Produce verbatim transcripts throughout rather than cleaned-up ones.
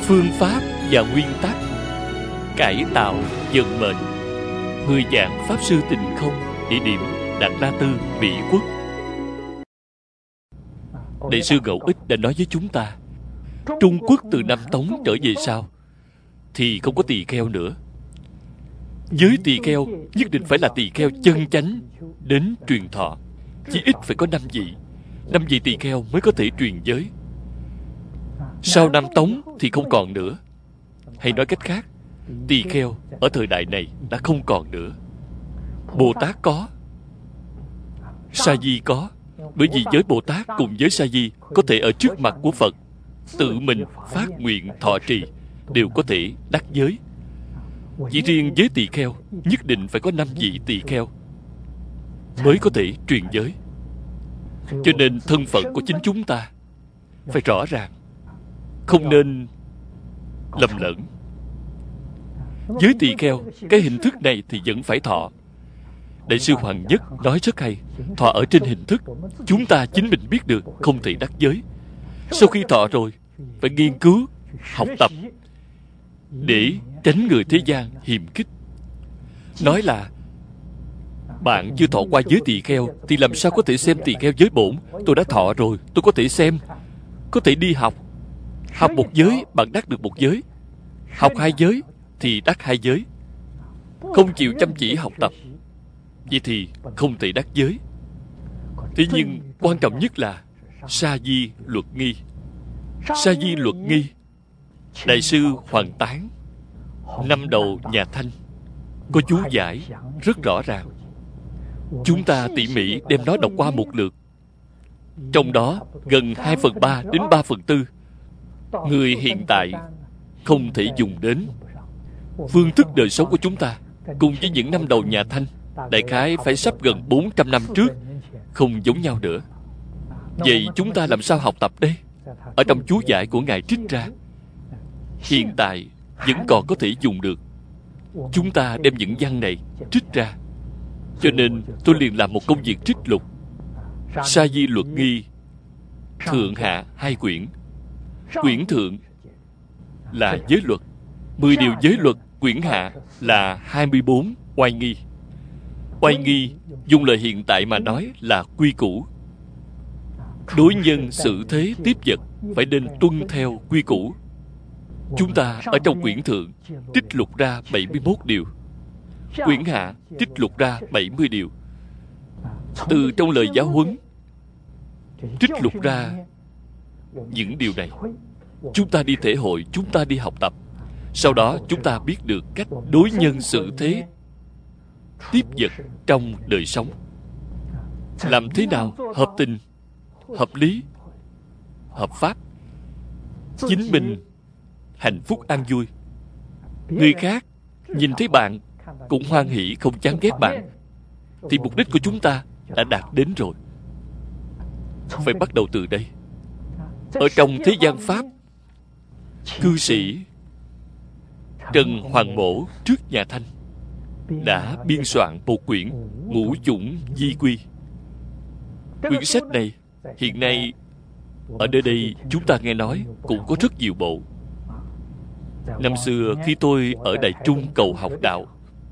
phương pháp và nguyên tắc cải tạo vận mệnh. Mười dạng pháp sư Tịnh Không. Địa điểm Đạt La Tư, Mỹ Quốc. Đại sư Ngẫu Ích đã nói với chúng ta, Trung Quốc từ năm Tống trở về sau thì không có tỳ kheo nữa. Giới tỳ kheo nhất định phải là tỳ kheo chân chánh đến truyền thọ. Chỉ ít phải có năm vị. Năm vị tỳ kheo mới có thể truyền giới. Sau năm Tống thì không còn nữa. Hay nói cách khác, tỳ kheo ở thời đại này đã không còn nữa. Bồ Tát có, Sa Di có. Bởi vì giới Bồ Tát cùng giới Sa Di có thể ở trước mặt của Phật tự mình phát nguyện thọ trì, đều có thể đắc giới. Chỉ riêng giới tỳ kheo nhất định phải có năm vị tỳ kheo mới có thể truyền giới. Cho nên thân phận của chính chúng ta phải rõ ràng, không nên lầm lẫn. Giới tỳ kheo, cái hình thức này thì vẫn phải thọ. Đại sư Hoàng Nhất nói rất hay. Thọ ở trên hình thức, chúng ta chính mình biết được, không thể đắc giới. Sau khi thọ rồi, phải nghiên cứu, học tập, để tránh người thế gian hiềm khích. Nói là bạn chưa thọ qua giới tỳ kheo thì làm sao có thể xem tỳ kheo giới bổn. Tôi đã thọ rồi, tôi có thể xem, có thể đi học. Học một giới, bạn đắc được một giới. Học hai giới thì đắc hai giới. Không chịu chăm chỉ học tập, vậy thì không thể đắc giới. Thế nhưng quan trọng nhất là Sa Di luật nghi. Sa Di luật nghi, Đại sư Hoàng Tán năm đầu nhà Thanh có chú giải rất rõ ràng. Chúng ta tỉ mỉ đem nó đọc qua một lượt. Trong đó gần hai phần ba đến ba phần tư người hiện tại không thể dùng đến. Phương thức đời sống của chúng ta cùng với những năm đầu nhà Thanh đại khái phải sắp gần bốn trăm năm trước không giống nhau nữa. Vậy chúng ta làm sao học tập đây? Ở trong chú giải của Ngài trích ra, hiện tại vẫn còn có thể dùng được. Chúng ta đem những văn này trích ra. Cho nên tôi liền làm một công việc trích lục Sa Di luật nghi thượng hạ hai quyển. Quyển thượng là giới luật, mười điều giới luật. Quyển hạ là hai mươi bốn oai nghi. Oai nghi dùng lời hiện tại mà nói là quy củ. Đối nhân xử thế tiếp vật phải nên tuân theo quy củ. Chúng ta ở trong quyển thượng trích lục ra bảy mươi mốt điều, quyển hạ trích lục ra bảy mươi điều. Từ trong lời giáo huấn trích lục ra những điều này, chúng ta đi thể hội, chúng ta đi học tập. Sau đó chúng ta biết được cách đối nhân xử thế tiếp vật trong đời sống. Làm thế nào hợp tình, hợp lý, hợp pháp, chính mình hạnh phúc an vui. Người khác nhìn thấy bạn cũng hoan hỷ, không chán ghét bạn, thì mục đích của chúng ta đã đạt đến rồi. Phải bắt đầu từ đây. Ở trong thế gian Pháp, cư sĩ Trần Hoàng Mổ trước nhà Thanh đã biên soạn một quyển Ngũ Chủng Di Quy. Quyển sách này hiện nay ở nơi đây chúng ta nghe nói cũng có rất nhiều bộ. Năm xưa khi tôi ở Đại Trung cầu học đạo,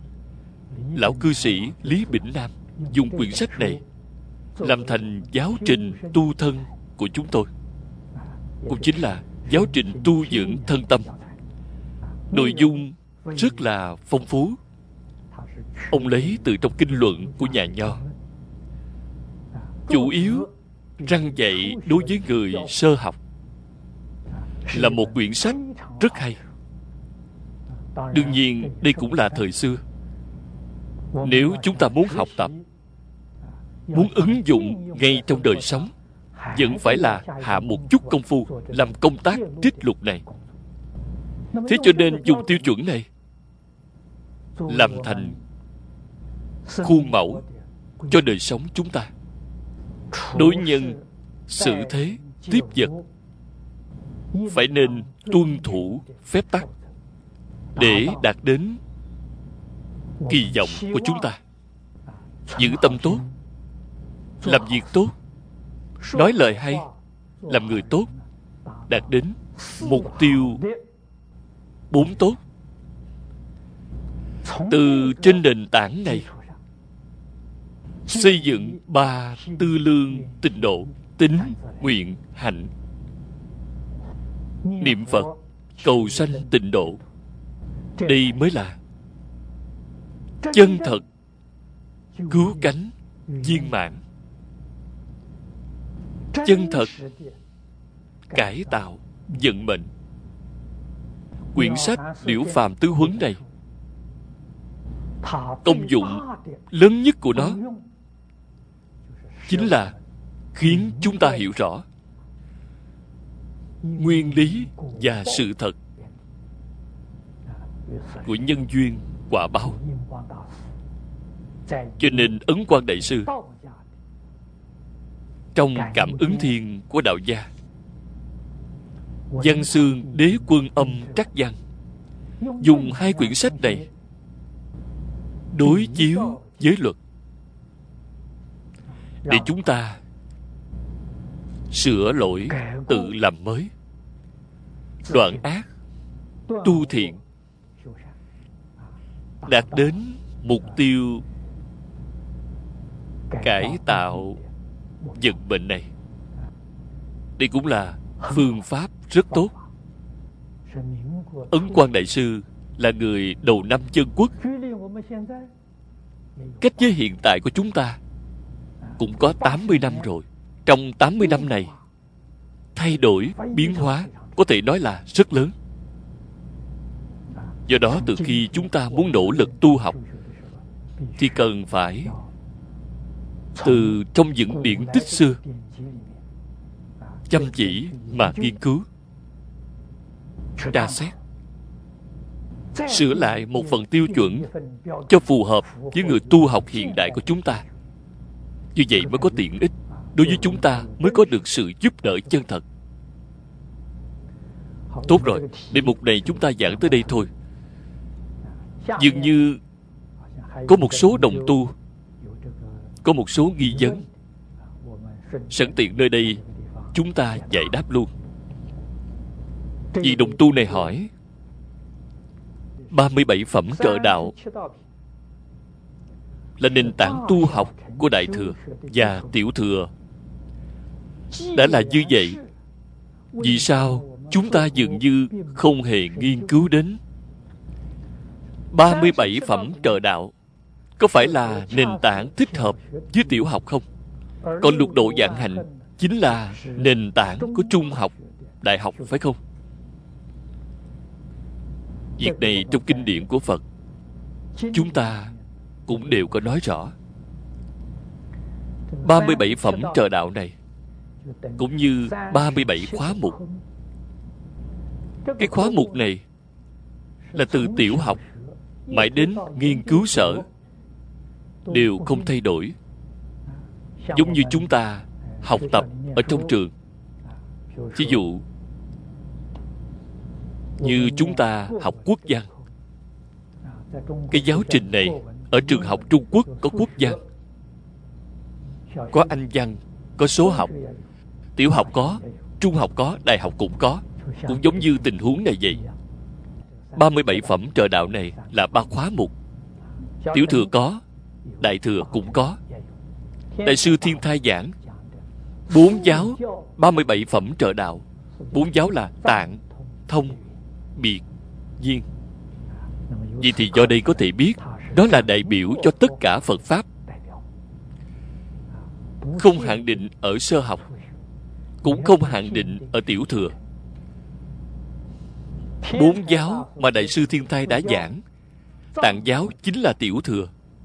lão cư sĩ Lý Bỉnh Nam dùng quyển sách này làm thành giáo trình tu thân của chúng tôi, cũng chính là giáo trình tu dưỡng thân tâm. Nội dung rất là phong phú. Ông lấy từ trong kinh luận của nhà Nho, chủ yếu răn dạy đối với người sơ học. Là một quyển sách rất hay. Đương nhiên đây cũng là thời xưa. Nếu chúng ta muốn học tập, muốn ứng dụng ngay trong đời sống, vẫn phải là hạ một chút công phu làm công tác trích lục này. Thế cho nên dùng tiêu chuẩn này làm thành khuôn mẫu cho đời sống chúng ta. Đối nhân xử thế tiếp vật phải nên tuân thủ phép tắc để đạt đến kỳ vọng của chúng ta. Giữ tâm tốt, làm việc tốt, nói lời hay, làm người tốt, đạt đến mục tiêu bốn tốt. Từ trên nền tảng này xây dựng ba tư lương tịnh độ: tín, nguyện, hạnh. Niệm Phật cầu sanh tịnh độ, đây mới là chân thật cứu cánh viên mãn, chân thật cải tạo vận mệnh. Quyển sách Liễu Phàm Tứ Huấn này, công dụng lớn nhất của nó chính là khiến chúng ta hiểu rõ nguyên lý và sự thật của nhân duyên quả báo. Cho nên Ấn Quang Đại Sư trong Cảm Ứng Thiên của đạo gia, Văn Xương Đế Quân Âm Trắc Văn, dùng hai quyển sách này đối chiếu với luật để chúng ta sửa lỗi, tự làm mới, đoạn ác, tu thiện, đạt đến mục tiêu cải tạo vận mệnh này. Đây cũng là phương pháp rất tốt. Ấn Quang Đại Sư là người đầu năm chân quốc. Cách với hiện tại của chúng ta cũng có tám mươi năm rồi. Trong tám mươi năm này, thay đổi, biến hóa có thể nói là rất lớn. Do đó, từ khi chúng ta muốn nỗ lực tu học thì cần phải từ trong những điển tích xưa chăm chỉ mà nghiên cứu, tra xét, sửa lại một phần tiêu chuẩn cho phù hợp với người tu học hiện đại của chúng ta. Như vậy mới có tiện ích, đối với chúng ta mới có được sự giúp đỡ chân thật. Tốt rồi, đề mục này chúng ta giảng tới đây thôi. Dường như có một số đồng tu có một số nghi vấn, sẵn tiện nơi đây chúng ta giải đáp luôn. Vị đồng tu này hỏi, ba mươi bảy phẩm trợ đạo là nền tảng tu học của Đại Thừa và Tiểu Thừa. Đã là như vậy, vì sao chúng ta dường như không hề nghiên cứu đến ba mươi bảy phẩm trợ đạo? Có phải là nền tảng thích hợp với tiểu học không? Còn lục độ vạn hạnh chính là nền tảng của trung học, đại học, phải không? Việc này trong kinh điển của Phật chúng ta cũng đều có nói rõ. ba mươi bảy phẩm trợ đạo này cũng như ba mươi bảy khóa mục. Cái khóa mục này là từ tiểu học mãi đến nghiên cứu sở đều không thay đổi. Giống như chúng ta học tập ở trong trường. Ví dụ như chúng ta học quốc văn, cái giáo trình này ở trường học Trung Quốc có quốc văn, có Anh văn, có số học. Tiểu học có, trung học có, đại học cũng có. Cũng giống như tình huống này vậy. ba mươi bảy phẩm trợ đạo này là ba khóa mục. Tiểu thừa có, đại thừa cũng có. Đại sư Thiên Thai giảng bốn giáo ba mươi bảy phẩm trợ đạo. Bốn giáo là tạng, thông, biệt, viên. Vậy thì do đây có thể biết đó là đại biểu cho tất cả Phật Pháp, không hạn định ở sơ học, cũng không hạn định ở tiểu thừa. Bốn giáo mà Đại sư Thiên Thai đã giảng, tạng giáo chính là tiểu thừa,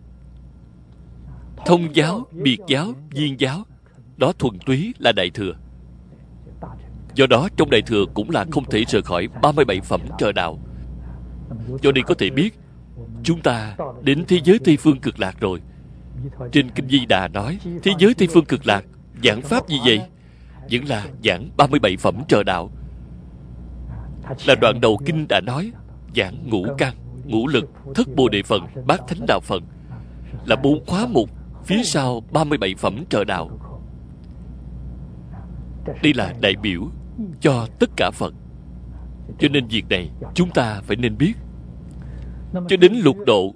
thông giáo, biệt giáo, viên giáo, đó thuần túy là đại thừa. Do đó trong đại thừa cũng là không thể rời khỏi ba mươi bảy phẩm trợ đạo. Do đây có thể biết chúng ta đến thế giới Tây Phương Cực Lạc rồi. Trên Kinh Di Đà nói thế giới Tây Phương Cực Lạc giảng pháp gì vậy? Vẫn là giảng ba mươi bảy phẩm trợ đạo. Là đoạn đầu kinh đã nói giảng ngũ căn, ngũ lực, thất bồ đề phần, bát thánh đạo phần, là bốn khóa mục phía sau ba mươi bảy phẩm trợ đạo. Đây là đại biểu cho tất cả Phật. Cho nên việc này chúng ta phải nên biết. Cho đến lục độ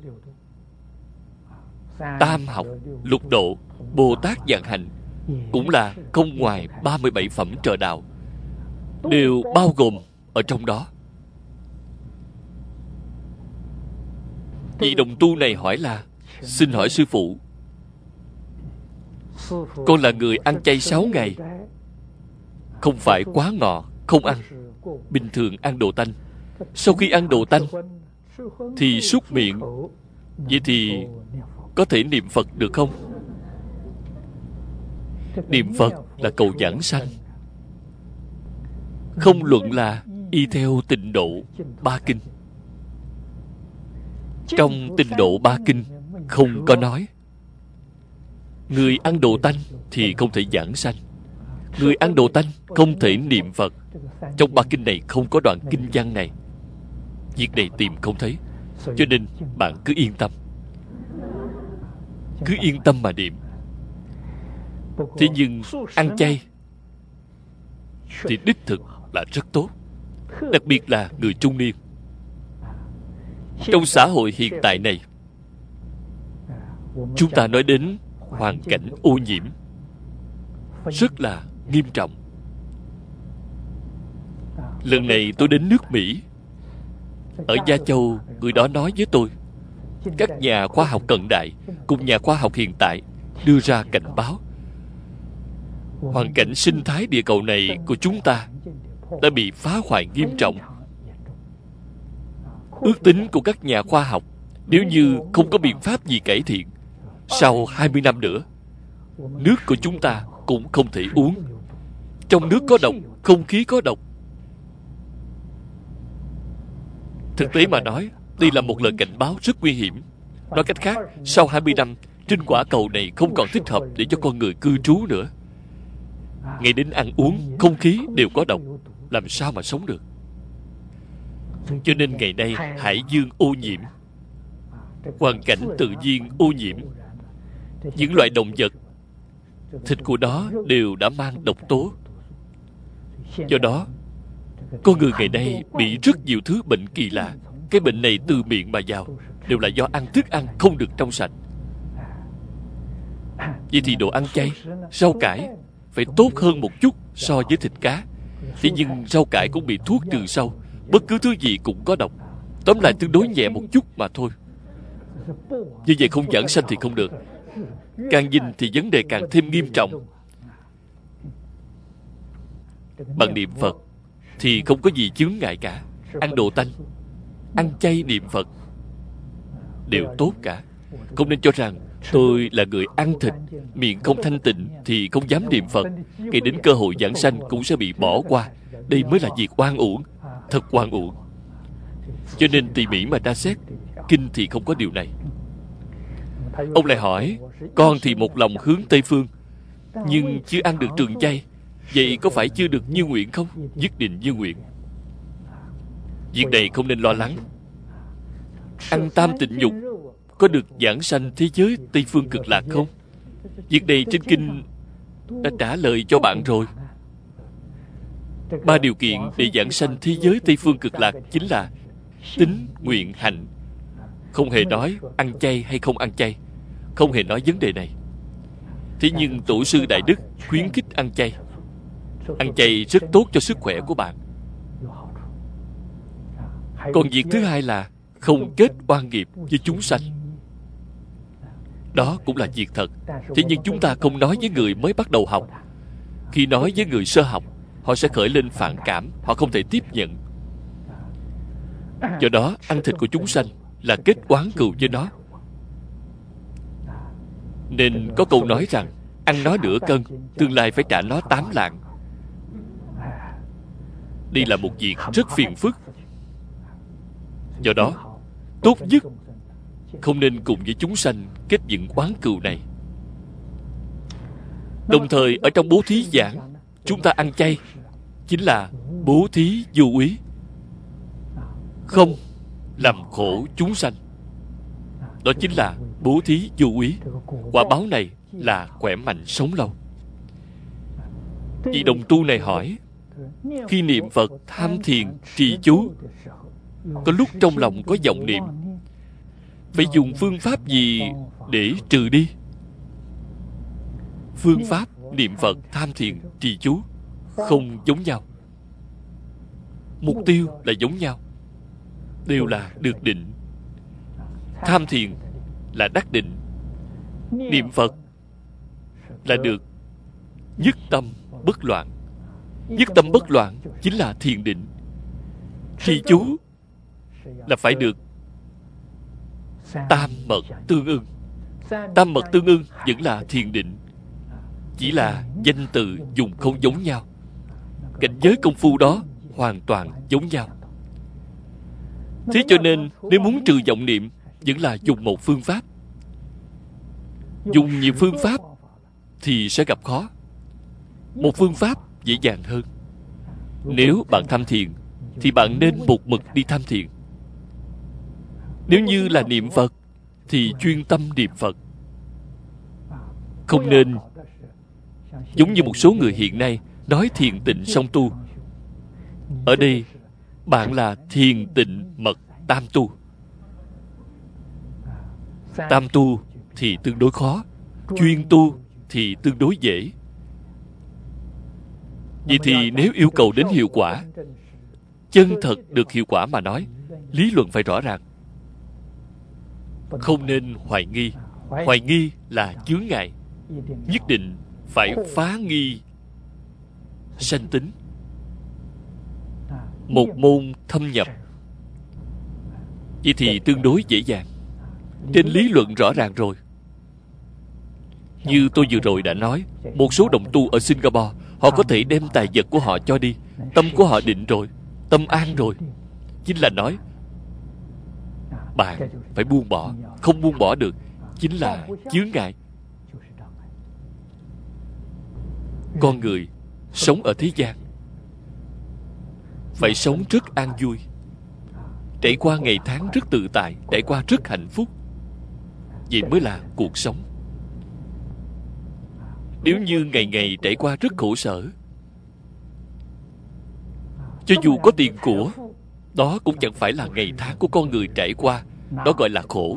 tam học, lục độ Bồ Tát Vạn Hạnh cũng là không ngoài ba mươi bảy phẩm trợ đạo, đều bao gồm ở trong đó. Vị đồng tu này hỏi là: xin hỏi sư phụ, con là người ăn chay sáu ngày, không phải quá ngọ, không ăn, bình thường ăn đồ tanh. Sau khi ăn đồ tanh thì súc miệng, vậy thì có thể niệm Phật được không? Niệm Phật là cầu giảng sanh, không luận là y theo tịnh độ ba kinh. Trong tịnh độ ba kinh không có nói người ăn đồ tanh thì không thể giảng sanh, người ăn đồ tanh không thể niệm Phật. Trong ba kinh này không có đoạn kinh văn này. Việc này tìm không thấy. Cho nên bạn cứ yên tâm, cứ yên tâm mà niệm. Thế nhưng ăn chay thì đích thực là rất tốt, đặc biệt là người trung niên. Trong xã hội hiện tại này, chúng ta nói đến hoàn cảnh ô nhiễm rất là nghiêm trọng. Lần này tôi đến nước Mỹ, ở Gia Châu, người đó nói với tôi, các nhà khoa học cận đại cùng nhà khoa học hiện tại đưa ra cảnh báo hoàn cảnh sinh thái địa cầu này của chúng ta đã bị phá hoại nghiêm trọng. Ước tính của các nhà khoa học, nếu như không có biện pháp gì cải thiện, sau hai mươi năm nữa, nước của chúng ta cũng không thể uống. Trong nước có độc, không khí có độc. Thực tế mà nói, đây là một lời cảnh báo rất nguy hiểm. Nói cách khác, sau hai mươi năm, trên quả cầu này không còn thích hợp để cho con người cư trú nữa. Ngay đến ăn uống, không khí đều có độc, làm sao mà sống được? Cho nên ngày nay hải dương ô nhiễm, hoàn cảnh tự nhiên ô nhiễm, những loại động vật, thịt của đó đều đã mang độc tố. Do đó, con người ngày nay bị rất nhiều thứ bệnh kỳ lạ. Cái bệnh này từ miệng mà vào, đều là do ăn thức ăn không được trong sạch. Vậy thì đồ ăn chay, rau cải phải tốt hơn một chút so với thịt cá. Thế nhưng rau cải cũng bị thuốc trừ sâu, bất cứ thứ gì cũng có độc. Tóm lại tương đối nhẹ một chút mà thôi. Như vậy không giảng sanh thì không được. Càng nhìn thì vấn đề càng thêm nghiêm trọng. Bằng niệm Phật thì không có gì chướng ngại cả. Ăn đồ tanh, ăn chay niệm Phật đều tốt cả. Không nên cho rằng tôi là người ăn thịt, miệng không thanh tịnh thì không dám niệm Phật, ngay đến cơ hội giảng sanh cũng sẽ bị bỏ qua. Đây mới là việc oan uổng, thật oan uổng. Cho nên tỉ mỉ mà tra xét, kinh thì không có điều này. Ông lại hỏi, con thì một lòng hướng Tây Phương, nhưng chưa ăn được trường chay, vậy có phải chưa được như nguyện không? Nhất định như nguyện. Việc này không nên lo lắng. Ăn tam tịnh nhục có được giảng sanh thế giới Tây Phương Cực Lạc không? Việc này trên kinh đã trả lời cho bạn rồi. Ba điều kiện để giảng sanh thế giới Tây Phương Cực Lạc chính là tín, nguyện, hạnh. Không hề nói ăn chay hay không ăn chay, không hề nói vấn đề này. Thế nhưng tổ sư Đại Đức khuyến khích ăn chay. Ăn chay rất tốt cho sức khỏe của bạn. Còn việc thứ hai là không kết oan nghiệp với chúng sanh. Đó cũng là việc thật. Thế nhưng chúng ta không nói với người mới bắt đầu học. Khi nói với người sơ học, họ sẽ khởi lên phản cảm, họ không thể tiếp nhận. Do đó, ăn thịt của chúng sanh là kết oán cừu với nó. Nên có câu nói rằng, ăn nó nửa cân, tương lai phải trả nó tám lạng. Đây là một việc rất phiền phức. Do đó, tốt nhất không nên cùng với chúng sanh kết dựng oán cừu này. Đồng thời ở trong bố thí giảng, chúng ta ăn chay chính là bố thí vô úy, không làm khổ chúng sanh. Đó chính là bố thí vô úy. Quả báo này là khỏe mạnh sống lâu. Vị đồng tu này hỏi, Khi niệm Phật, tham thiền, trì chú, có lúc trong lòng có vọng niệm, phải dùng phương pháp gì để trừ đi? Phương pháp niệm Phật, tham thiền, trì chú không giống nhau. Mục tiêu là giống nhau, đều là được định. Tham thiền là đắc định, niệm Phật là được nhất tâm bất loạn. Nhất tâm bất loạn chính là thiền định. Trì chú là phải được tam mật tương ưng. Tam mật tương ưng vẫn là thiền định, chỉ là danh từ dùng không giống nhau. Cảnh giới công phu đó hoàn toàn giống nhau. Thế cho nên nếu muốn trừ vọng niệm, vẫn là dùng một phương pháp. Dùng nhiều phương pháp thì sẽ gặp khó. Một phương pháp dễ dàng hơn. Nếu bạn tham thiền thì bạn nên một mực đi tham thiền. Nếu như là niệm Phật thì chuyên tâm niệm Phật. Không nên giống như một số người hiện nay nói thiền tịnh song tu. Ở đây bạn là thiền tịnh mật tam tu. Tam tu thì tương đối khó, chuyên tu thì tương đối dễ. Vậy thì nếu yêu cầu đến hiệu quả, chân thật được hiệu quả mà nói, lý luận phải rõ ràng. Không nên hoài nghi. Hoài nghi là chướng ngại. Nhất định phải phá nghi sanh tính. Một môn thâm nhập, vậy thì tương đối dễ dàng. Trên lý luận rõ ràng rồi. Như tôi vừa rồi đã nói, một số đồng tu ở Singapore, họ có thể đem tài vật của họ cho đi. Tâm của họ định rồi, tâm an rồi. Chính là nói bạn phải buông bỏ. Không buông bỏ được chính là chướng ngại. Con người sống ở thế gian phải sống rất an vui, trải qua ngày tháng rất tự tại, trải qua rất hạnh phúc. Vậy mới là cuộc sống. Nếu như ngày ngày trải qua rất khổ sở, cho dù có tiền của, đó cũng chẳng phải là ngày tháng của con người trải qua. Đó gọi là khổ.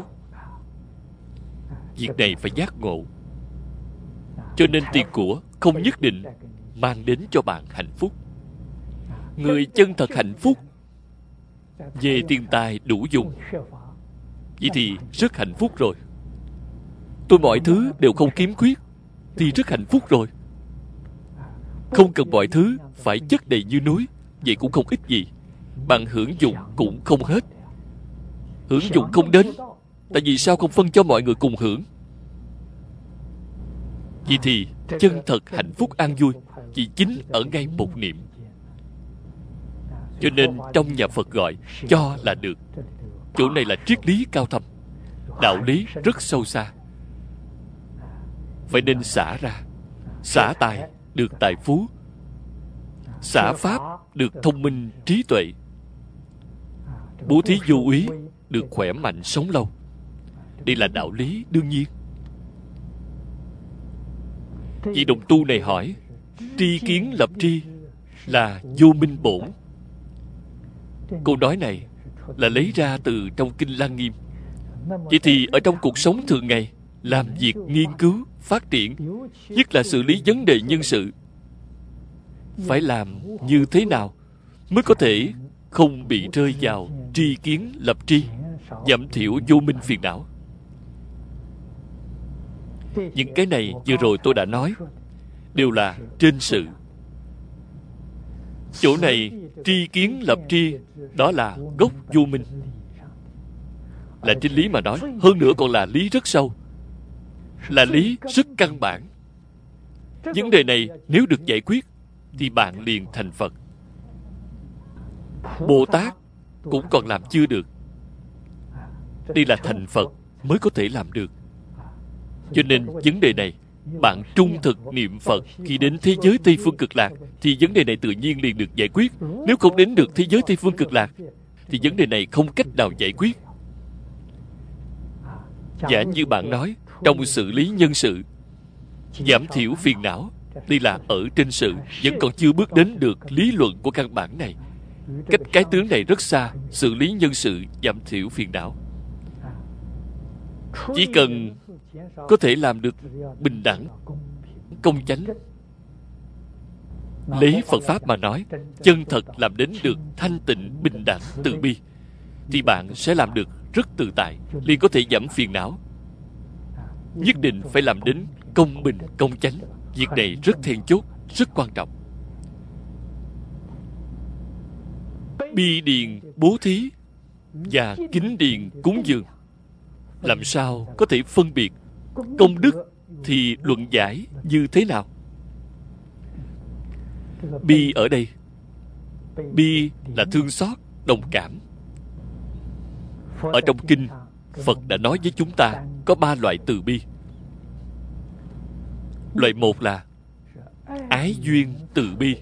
Việc này phải giác ngộ. Cho nên tiền của không nhất định mang đến cho bạn hạnh phúc. Người chân thật hạnh phúc về tiền tài đủ dùng, vậy thì rất hạnh phúc rồi. Tôi mọi thứ đều không kiếm khuyết thì rất hạnh phúc rồi. Không cần mọi thứ phải chất đầy như núi, vậy cũng không ích gì. Bạn hưởng dụng cũng không hết. Hưởng dụng không đến, tại vì sao không phân cho mọi người cùng hưởng? Vậy thì chân thật hạnh phúc an vui chỉ chính ở ngay một niệm. Cho nên trong nhà Phật gọi cho là được. Chỗ này là triết lý cao thâm, đạo lý rất sâu xa. Phải nên xả ra. Xả tài được tài phú, xả pháp được thông minh trí tuệ, bố thí vô úy được khỏe mạnh sống lâu. Đây là đạo lý đương nhiên. Vị đồng tu này hỏi, tri kiến lập tri là vô minh bổn. Câu nói này là lấy ra từ trong Kinh Lăng Nghiêm. Vậy thì ở trong cuộc sống thường ngày, làm việc nghiên cứu, phát triển, nhất là xử lý vấn đề nhân sự, phải làm như thế nào mới có thể không bị rơi vào tri kiến lập tri, giảm thiểu vô minh phiền não? Những cái này vừa rồi tôi đã nói, đều là trên sự. Chỗ này tri kiến lập tri, đó là gốc vô minh, là trên lý mà nói. Hơn nữa còn là lý rất sâu, là lý rất căn bản. Vấn đề này nếu được giải quyết thì bạn liền thành Phật. Bồ Tát cũng còn làm chưa được. Đây là thành Phật mới có thể làm được. Cho nên vấn đề này, bạn trung thực niệm Phật khi đến thế giới Tây Phương Cực Lạc thì vấn đề này tự nhiên liền được giải quyết. Nếu không đến được thế giới Tây Phương Cực Lạc thì vấn đề này không cách nào giải quyết. Giả như bạn nói trong xử lý nhân sự, giảm thiểu phiền não, Đây là ở trên sự, vẫn còn chưa bước đến được lý luận của căn bản này. Cách cái tướng này rất xa. Xử lý nhân sự, giảm thiểu phiền não. Chỉ cần có thể làm được bình đẳng, công chánh, lấy Phật Pháp mà nói, chân thật làm đến được thanh tịnh, bình đẳng, từ bi, thì bạn sẽ làm được rất tự tại, liền có thể giảm phiền não. Nhất định phải làm đến công bình, công chánh. Việc này rất then chốt, rất quan trọng. Bi điền bố thí và kính điền cúng dường, làm sao có thể phân biệt công đức thì luận giải như thế nào? Bi ở đây, bi là thương xót, đồng cảm. Ở trong kinh, Phật đã nói với chúng ta có ba loại từ bi. Loại một là ái duyên từ bi.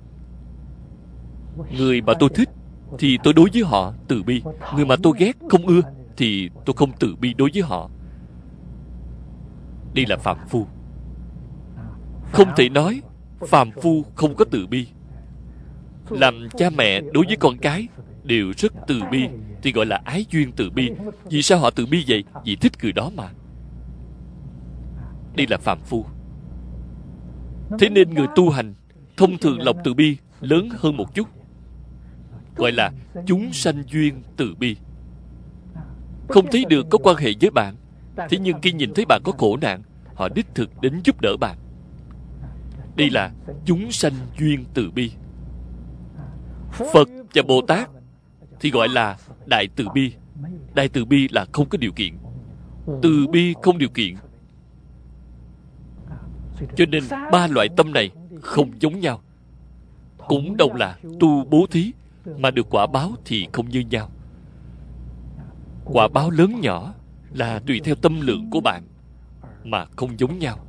Người mà tôi thích thì tôi đối với họ từ bi. Người mà tôi ghét, không ưa thì tôi không từ bi đối với họ. Đây là phàm phu. Không thể nói phàm phu không có từ bi. Làm cha mẹ đối với con cái đều rất từ bi thì gọi là ái duyên từ bi. Vì sao họ từ bi vậy? Vì thích người đó mà. Đây là phàm phu. Thế nên người tu hành thông thường lòng từ bi lớn hơn một chút, gọi là chúng sanh duyên từ bi. Không thấy được có quan hệ với bạn, thế nhưng khi nhìn thấy bạn có khổ nạn, họ đích thực đến giúp đỡ bạn. Đây là chúng sanh duyên từ bi. Phật và Bồ Tát thì gọi là đại từ bi. Đại từ bi là không có điều kiện. Từ bi không điều kiện. Cho nên ba loại tâm này không giống nhau. Cũng đồng là tu bố thí, mà được quả báo thì không như nhau. Quả báo lớn nhỏ là tùy theo tâm lượng của bạn mà không giống nhau.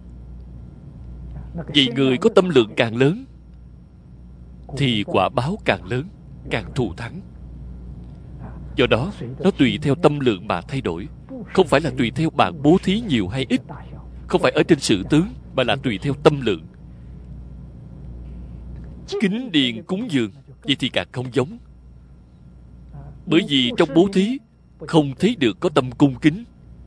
Vì người có tâm lượng càng lớn thì quả báo càng lớn, càng thù thắng. Do đó, nó tùy theo tâm lượng mà thay đổi. Không phải là tùy theo bạn bố thí nhiều hay ít, không phải ở trên sự tướng, mà là tùy theo tâm lượng. Kính điền cúng dường, vậy thì càng không giống. Bởi vì trong bố thí không thấy được có tâm cung kính.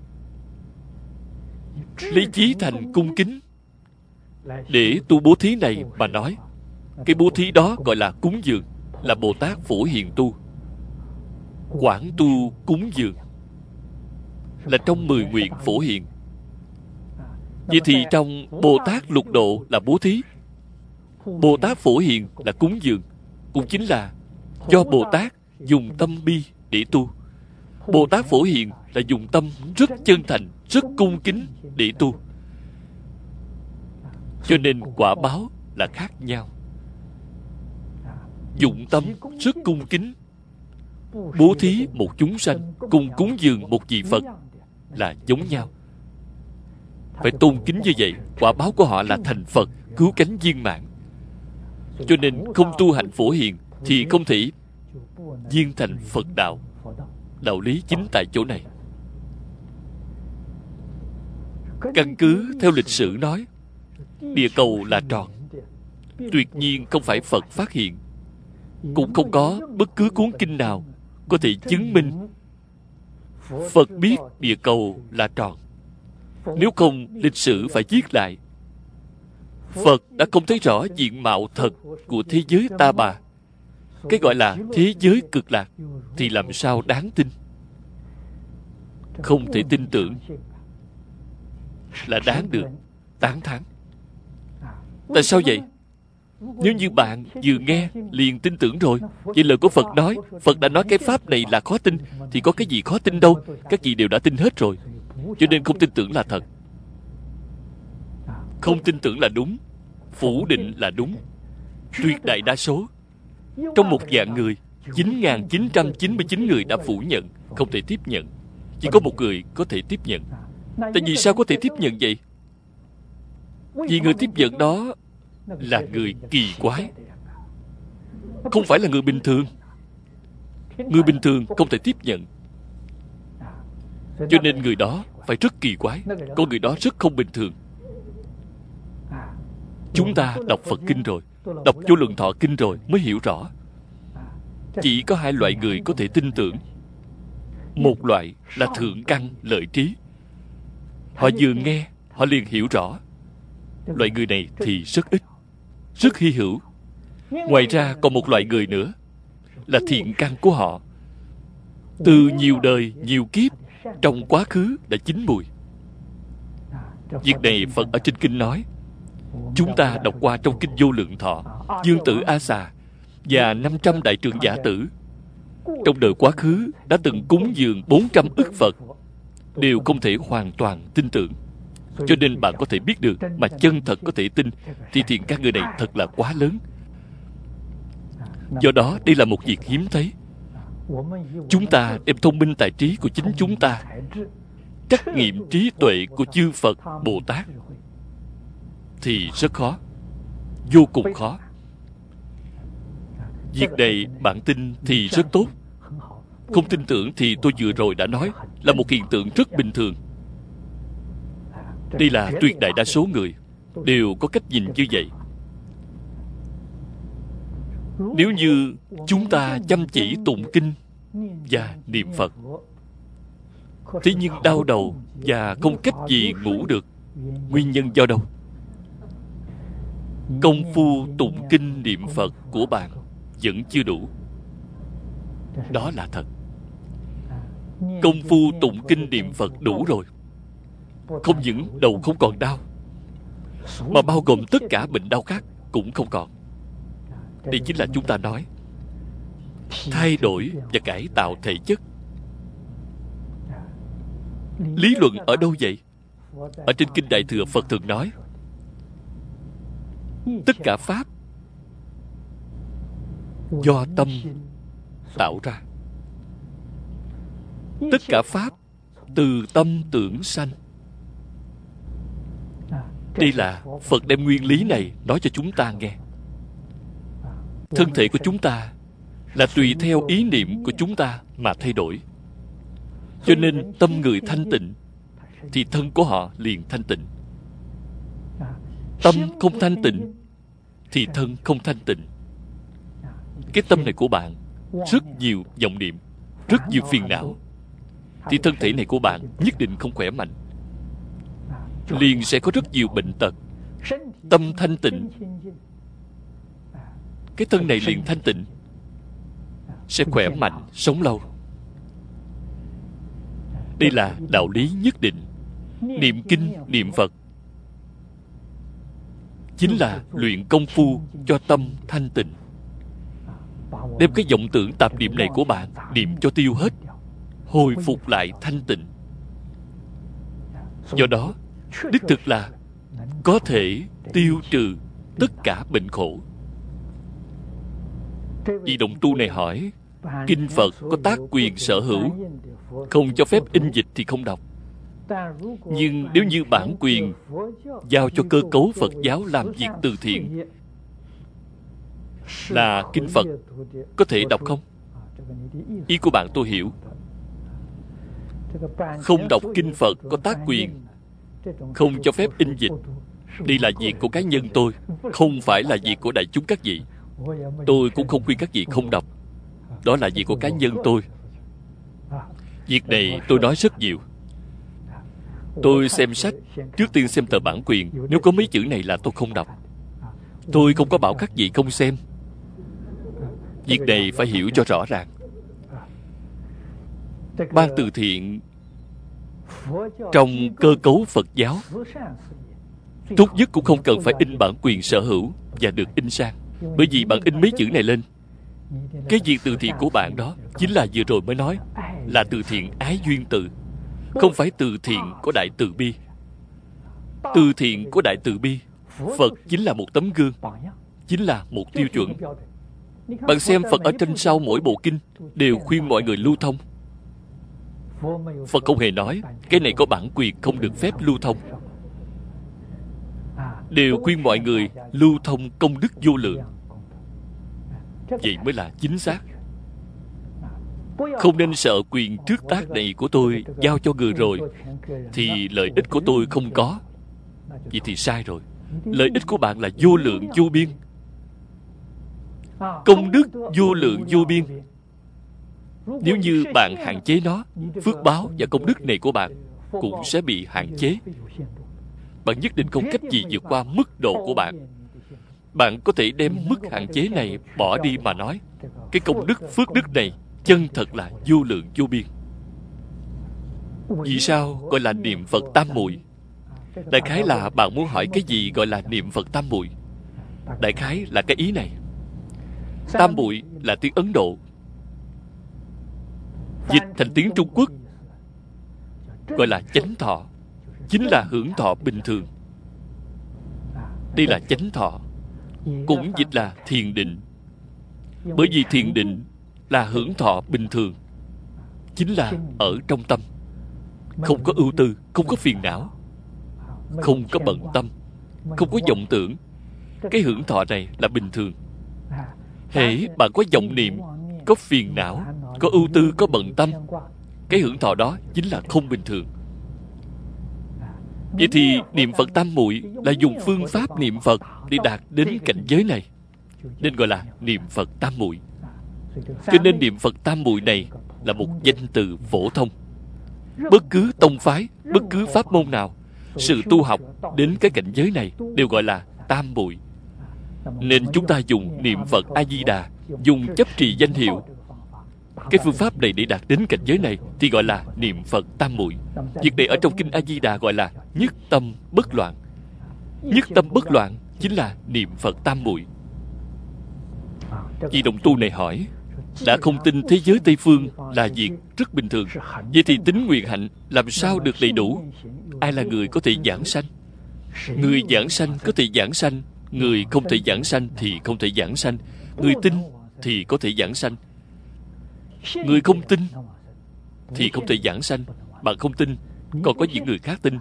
Lấy chí thành cung kính để tu bố thí này mà nói, cái bố thí đó gọi là cúng dường, là Bồ Tát Phổ Hiền tu. Quảng tu cúng dường là trong mười nguyện phổ hiền. Vậy thì trong Bồ Tát Lục Độ là bố thí, Bồ Tát Phổ Hiền là cúng dường, cũng chính là do Bồ Tát dùng tâm bi để tu. Bồ Tát Phổ Hiền là dùng tâm rất chân thành, rất cung kính để tu. Cho nên quả báo là khác nhau. Dụng tâm rất cung kính, bố thí một chúng sanh cùng cúng dường một vị Phật là giống nhau. Phải tôn kính như vậy, quả báo của họ là thành Phật, cứu cánh viên mãn. Cho nên không tu hành Phổ Hiền thì không thể viên thành Phật đạo. Đạo lý chính tại chỗ này. Căn cứ theo lịch sử nói, địa cầu là tròn. Tuyệt nhiên không phải Phật phát hiện, cũng không có bất cứ cuốn kinh nào có thể chứng minh Phật biết địa cầu là tròn. Nếu không, lịch sử phải viết lại. Phật đã không thấy rõ diện mạo thật của thế giới ta bà, cái gọi là thế giới cực lạc, thì làm sao đáng tin? Không thể tin tưởng là đáng được tán thán. Tại sao vậy? Nếu như bạn vừa nghe liền tin tưởng rồi, vậy lời của Phật nói, Phật đã nói cái pháp này là khó tin, thì có cái gì khó tin đâu, các vị đều đã tin hết rồi. Cho nên không tin tưởng là thật. Không tin tưởng là đúng, phủ định là đúng. Tuyệt đại đa số, trong một vạn người, chín nghìn chín trăm chín mươi chín người đã phủ nhận, không thể tiếp nhận. Chỉ có một người có thể tiếp nhận. Tại vì sao có thể tiếp nhận vậy? Vì người tiếp nhận đó là người kỳ quái, không phải là người bình thường. Người bình thường không thể tiếp nhận. Cho nên người đó phải rất kỳ quái. Con người đó rất không bình thường. Chúng ta đọc Phật Kinh rồi, đọc Vô Lượng Thọ Kinh rồi mới hiểu rõ. Chỉ có hai loại người có thể tin tưởng. Một loại là thượng căn lợi trí. Họ vừa nghe, họ liền hiểu rõ. Loại người này thì rất ít, rất hy hữu. Ngoài ra còn một loại người nữa là thiện căn của họ từ nhiều đời, nhiều kiếp trong quá khứ đã chín mùi. Việc này Phật ở trên kinh nói. Chúng ta đọc qua trong kinh Vô Lượng Thọ, Dương Tử A Xà và năm trăm đại trưởng giả tử trong đời quá khứ đã từng cúng dường bốn trăm ức Phật, đều không thể hoàn toàn tin tưởng. Cho nên bạn có thể biết được, mà chân thật có thể tin, thì thiện căn người này thật là quá lớn. Do đó đây là một việc hiếm thấy. Chúng ta đem thông minh tài trí của chính chúng ta, trắc nghiệm trí tuệ của chư Phật Bồ Tát thì rất khó, vô cùng khó. Việc này bạn tin thì rất tốt. Không tin tưởng thì tôi vừa rồi đã nói là một hiện tượng rất bình thường. Đây là tuyệt đại đa số người đều có cách nhìn như vậy. Nếu như chúng ta chăm chỉ tụng kinh và niệm Phật, thế nhưng đau đầu và không cách gì ngủ được, nguyên nhân do đâu? Công phu tụng kinh niệm Phật của bạn vẫn chưa đủ. Đó là thật. Công phu tụng kinh niệm Phật đủ rồi, không những đầu không còn đau, mà bao gồm tất cả bệnh đau khác cũng không còn. Đây chính là chúng ta nói thay đổi và cải tạo thể chất. Lý luận ở đâu vậy? Ở trên kinh Đại Thừa Phật thường nói tất cả pháp do tâm tạo ra. Tất cả pháp từ tâm tưởng sanh. Đây là Phật đem nguyên lý này nói cho chúng ta nghe. Thân thể của chúng ta là tùy theo ý niệm của chúng ta mà thay đổi. Cho nên tâm người thanh tịnh thì thân của họ liền thanh tịnh. Tâm không thanh tịnh thì thân không thanh tịnh. Cái tâm này của bạn rất nhiều vọng niệm, rất nhiều phiền não, thì thân thể này của bạn nhất định không khỏe mạnh, liền sẽ có rất nhiều bệnh tật. Tâm thanh tịnh, cái thân này liền thanh tịnh, sẽ khỏe mạnh, sống lâu. Đây là đạo lý nhất định. Niệm kinh, niệm Phật chính là luyện công phu cho tâm thanh tịnh. Đem cái vọng tưởng tạp niệm này của bạn niệm cho tiêu hết, hồi phục lại thanh tịnh. Do đó đích thực là có thể tiêu trừ tất cả bệnh khổ. Vị đồng tu này hỏi, kinh Phật có tác quyền sở hữu, không cho phép in dịch thì không đọc. Nhưng nếu như bản quyền giao cho cơ cấu Phật giáo làm việc từ thiện, là kinh Phật có thể đọc không? Ý của bạn tôi hiểu. Không đọc kinh Phật có tác quyền, không cho phép in dịch, đây là việc của cá nhân tôi, không phải là việc của đại chúng các vị. Tôi cũng không khuyên các vị không đọc. Đó là việc của cá nhân tôi. Việc này tôi nói rất nhiều. Tôi xem sách, trước tiên xem tờ bản quyền. Nếu có mấy chữ này là tôi không đọc. Tôi không có bảo các vị không xem. Việc này phải hiểu cho rõ ràng. Ban từ thiện trong cơ cấu Phật giáo tốt nhất cũng không cần phải in bản quyền sở hữu và được in sang. Bởi vì bạn in mấy chữ này lên, cái việc từ thiện của bạn đó chính là vừa rồi mới nói, là từ thiện ái duyên từ, không phải từ thiện của Đại Từ Bi. Từ thiện của Đại Từ Bi, Phật chính là một tấm gương, chính là một tiêu chuẩn. Bạn xem Phật ở trên sau mỗi bộ kinh đều khuyên mọi người lưu thông. Phật không hề nói cái này có bản quyền không được phép lưu thông, đều khuyên mọi người lưu thông công đức vô lượng. Vậy mới là chính xác. Không nên sợ quyền trước tác này của tôi giao cho người rồi thì lợi ích của tôi không có. Vậy thì sai rồi. Lợi ích của bạn là vô lượng vô biên, công đức vô lượng vô biên. Nếu như bạn hạn chế nó, phước báo và công đức này của bạn cũng sẽ bị hạn chế. Bạn nhất định không cách gì vượt qua mức độ của bạn. Bạn có thể đem mức hạn chế này bỏ đi mà nói, cái công đức phước đức này chân thật là vô lượng vô biên. Vì sao gọi là niệm Phật tam muội? Đại khái là bạn muốn hỏi cái gì gọi là niệm Phật tam muội. Đại khái là cái ý này. Tam muội là tiếng Ấn Độ, dịch thành tiếng Trung Quốc gọi là chánh thọ, chính là hưởng thọ bình thường. Đây là chánh thọ, cũng dịch là thiền định. Bởi vì thiền định là hưởng thọ bình thường, chính là ở trong tâm, không có ưu tư, không có phiền não, không có bận tâm, không có vọng tưởng. Cái hưởng thọ này là bình thường. Hễ bạn có vọng niệm, có phiền não, có ưu tư, có bận tâm, cái hưởng thọ đó chính là không bình thường. Vậy thì niệm Phật tam muội là dùng phương pháp niệm Phật để đạt đến cảnh giới này, nên gọi là niệm Phật tam muội. Cho nên niệm Phật tam muội này là một danh từ phổ thông. Bất cứ tông phái, bất cứ pháp môn nào, sự tu học đến cái cảnh giới này đều gọi là tam muội. Nên chúng ta dùng niệm Phật A-di-đà, dùng chấp trì danh hiệu, cái phương pháp này để đạt đến cảnh giới này thì gọi là niệm Phật tam muội. Việc này ở trong kinh A-di-đà gọi là nhất tâm bất loạn. Nhất tâm bất loạn chính là niệm Phật tam muội. Vị đồng tu này hỏi, đã không tin thế giới Tây Phương là việc rất bình thường, vậy thì tính nguyện hạnh làm sao được đầy đủ? Ai là người có thể giảng sanh? Người giảng sanh có thể giảng sanh, người không thể giảng sanh thì không thể giảng sanh. Người tin thì có thể giảng sanh, người không tin thì không thể giảng sanh. Bạn không tin, còn có những người khác tin.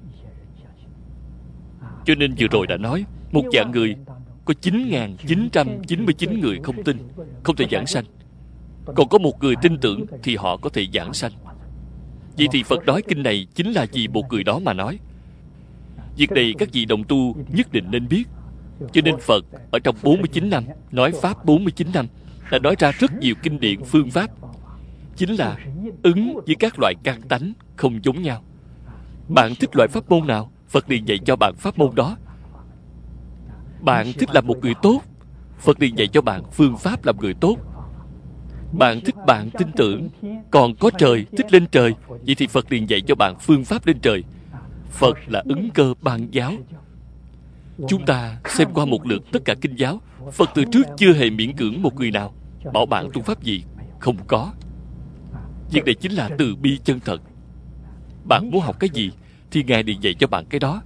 Cho nên vừa rồi đã nói, một vạn người có chín nghìn chín trăm chín mươi chín người không tin, không thể giảng sanh. Còn có một người tin tưởng thì họ có thể giảng sanh. Vậy thì Phật nói kinh này chính là vì một người đó mà nói. Việc này các vị đồng tu nhất định nên biết. Cho nên Phật ở trong bốn mươi chín năm nói Pháp bốn mươi chín năm đã nói ra rất nhiều kinh điển phương pháp, chính là ứng với các loại căn tánh không giống nhau. Bạn thích loại pháp môn nào, Phật liền dạy cho bạn pháp môn đó. Bạn thích làm một người tốt, Phật liền dạy cho bạn phương pháp làm người tốt. Bạn thích bạn tin tưởng còn có trời, thích lên trời, vậy thì Phật liền dạy cho bạn phương pháp lên trời. Phật là ứng cơ ban giáo. Chúng ta xem qua một lượt tất cả kinh giáo, Phật từ trước chưa hề miễn cưỡng một người nào, bảo bạn tu pháp gì, không có. Việc này chính là từ bi chân thật. Bạn muốn học cái gì thì Ngài liền dạy cho bạn cái đó.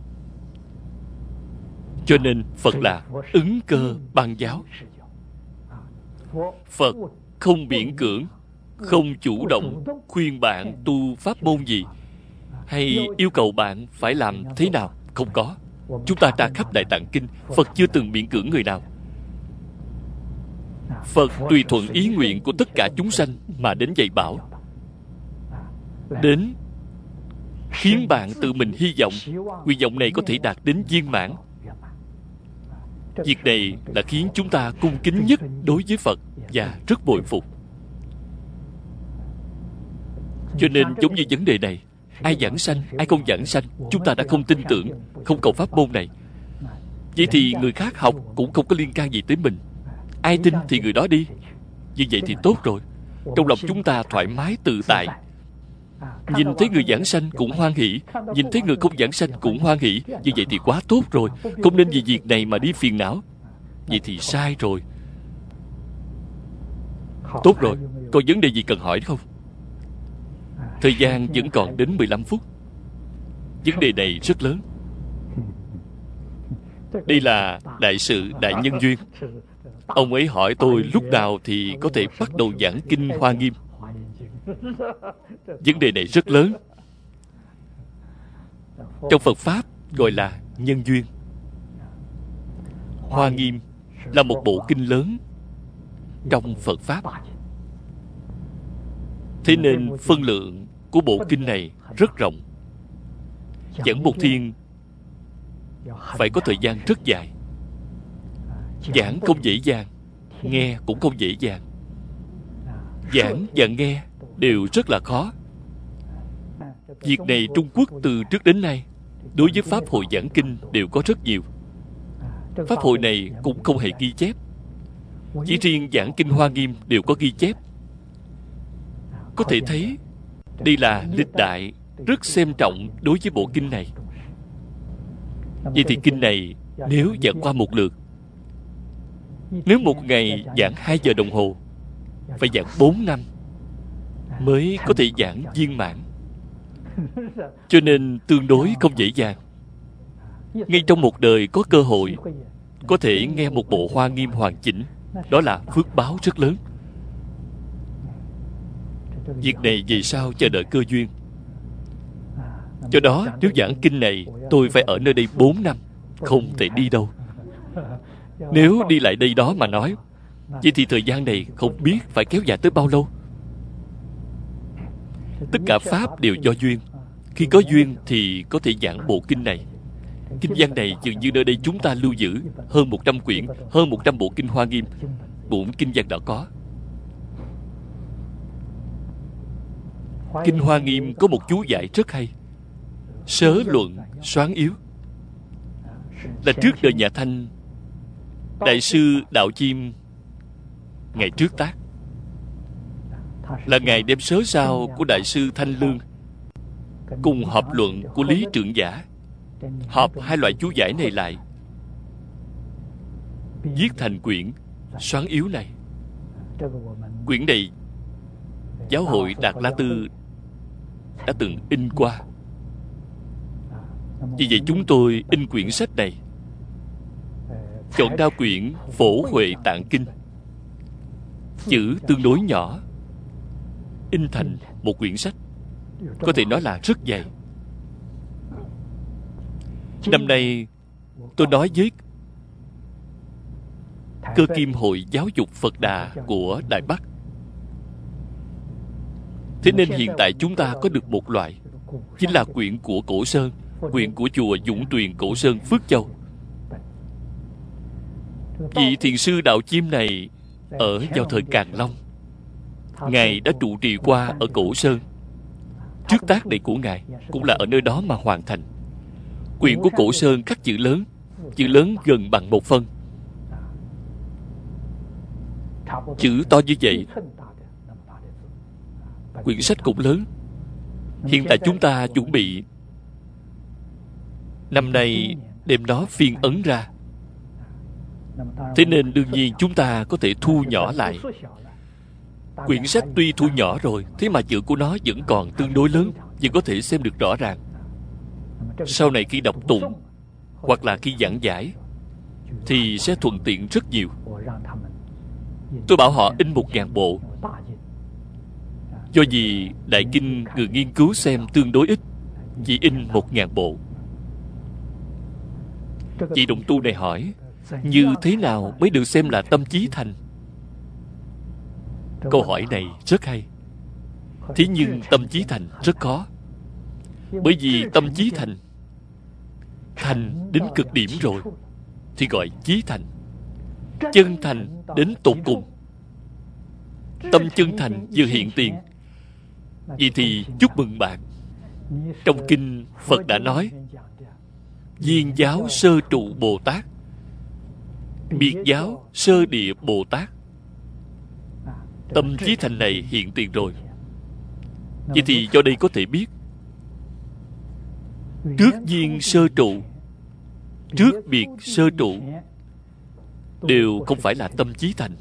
Cho nên Phật là ứng cơ ban giáo. Phật không miễn cưỡng, không chủ động khuyên bạn tu pháp môn gì, hay yêu cầu bạn phải làm thế nào, không có. Chúng ta tra khắp Đại Tạng Kinh, Phật chưa từng miễn cưỡng người nào. Phật tùy thuận ý nguyện của tất cả chúng sanh mà đến dạy bảo, đến khiến bạn tự mình hy vọng nguyện vọng này có thể đạt đến viên mãn. Việc này là khiến chúng ta cung kính nhất đối với Phật và rất bội phục. Cho nên giống như vấn đề này, ai giảng sanh, ai không giảng sanh, chúng ta đã không tin tưởng, không cầu pháp môn này. Vậy thì người khác học cũng không có liên can gì tới mình. Ai tin thì người đó đi. Như vậy thì tốt rồi. Trong lòng chúng ta thoải mái tự tại. Nhìn thấy người giảng sanh cũng hoan hỷ, nhìn thấy người không giảng sanh cũng hoan hỷ. Như vậy thì quá tốt rồi. Không nên vì việc này mà đi phiền não. Vậy thì sai rồi. Tốt rồi, còn vấn đề gì cần hỏi không? Thời gian vẫn còn đến mười lăm phút. Vấn đề này rất lớn. Đây là đại sự đại nhân duyên. Ông ấy hỏi tôi lúc nào thì có thể bắt đầu giảng kinh Hoa Nghiêm. Vấn đề này rất lớn. Trong Phật Pháp gọi là nhân duyên. Hoa Nghiêm là một bộ kinh lớn trong Phật Pháp. Thế nên phân lượng của bộ kinh này rất rộng. Giảng một thiên phải có thời gian rất dài. Giảng không dễ dàng, nghe cũng không dễ dàng. Giảng và nghe đều rất là khó. Việc này Trung Quốc từ trước đến nay đối với Pháp hội giảng kinh đều có rất nhiều. Pháp hội này cũng không hề ghi chép. Chỉ riêng giảng kinh Hoa Nghiêm đều có ghi chép. Có thể thấy đây là lịch đại rất xem trọng đối với bộ kinh này. Vậy thì kinh này nếu giảng qua một lượt, nếu một ngày giảng hai giờ đồng hồ, phải giảng bốn năm mới có thể giảng viên mãn. Cho nên tương đối không dễ dàng. Ngay trong một đời có cơ hội có thể nghe một bộ Hoa Nghiêm hoàn chỉnh, đó là phước báo rất lớn. Việc này vì sao chờ đợi cơ duyên. Do đó nếu giảng kinh này, tôi phải ở nơi đây bốn năm, không thể đi đâu. Nếu đi lại đây đó mà nói, vậy thì thời gian này không biết phải kéo dài tới bao lâu. Tất cả Pháp đều do duyên. Khi có duyên thì có thể giảng bộ kinh này. Kinh văn này dường như nơi đây chúng ta lưu giữ hơn một trăm quyển, hơn một trăm bộ kinh Hoa Nghiêm. Bổn kinh văn đã có. Kinh Hoa Nghiêm có một chú giải rất hay: sớ luận soán yếu. Là trước đời nhà Thanh, Đại sư Đạo Chiêm ngày trước tác, là ngài đem sớ sao của Đại sư Thanh Lương cùng hợp luận của Lý Trượng Giả, hợp hai loại chú giải này lại, viết thành quyển Soán Yếu này. Quyển này Giáo hội Đạt La Tư đã từng in qua. Vì vậy chúng tôi in quyển sách này, chọn ra quyển Phổ Huệ Tạng Kinh, chữ tương đối nhỏ, in thành một quyển sách, có thể nói là rất dày. Năm nay tôi nói với Cơ Kim Hội Giáo dục Phật Đà của Đài Bắc. Thế nên hiện tại chúng ta có được một loại, chính là quyển của Cổ Sơn, quyển của chùa Dũng Tuyền Cổ Sơn Phước Châu. Vị thiền sư Đạo Chiêm này ở vào thời Càn Long, ngài đã trụ trì qua ở Cổ Sơn. Trước tác này của ngài cũng là ở nơi đó mà hoàn thành. Quyển của Cổ Sơn khắc chữ lớn, chữ lớn gần bằng một phân, chữ to như vậy. Quyển sách cũng lớn. Hiện tại chúng ta chuẩn bị năm nay đem nó phiên ấn ra. Thế nên đương nhiên chúng ta có thể thu nhỏ lại. Quyển sách tuy thu nhỏ rồi, thế mà chữ của nó vẫn còn tương đối lớn, vẫn có thể xem được rõ ràng. Sau này khi đọc tụng hoặc là khi giảng giải thì sẽ thuận tiện rất nhiều. Tôi bảo họ in một ngàn bộ. Do vì Đại Kinh người nghiên cứu xem tương đối ít, chỉ in một ngàn bộ. Vị đồng tu này hỏi, như thế nào mới được xem là tâm chí thành? Câu hỏi này rất hay. Thế nhưng tâm chí thành rất khó. Bởi vì tâm chí thành, thành đến cực điểm rồi thì gọi chí thành. Chân thành đến tột cùng. Tâm chân thành vừa hiện tiền. Vậy thì chúc mừng bạn. Trong kinh Phật đã nói, Viên giáo sơ trụ Bồ Tát, biệt giáo sơ địa Bồ Tát. Tâm chí thành này hiện tiền rồi. Vậy thì do đây có thể biết, trước viên sơ trụ, trước biệt sơ trụ đều không phải là tâm chí thành.